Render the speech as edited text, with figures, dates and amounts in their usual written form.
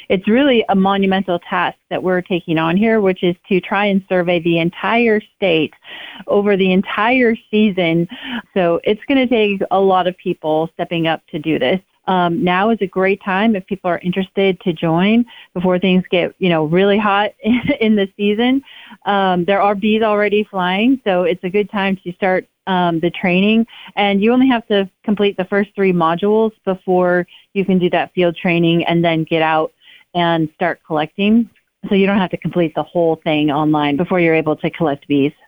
it's really a monumental task that we're taking on here, which is to try and survey the entire state over the entire season. So it's going to take a lot of people stepping up to do this. Now is a great time if people are interested to join before things get, really hot in the season. There are bees already flying, so it's a good time to start the training. And you only have to complete the first 3 modules before you can do that field training and then get out and start collecting. So you don't have to complete the whole thing online before you're able to collect bees.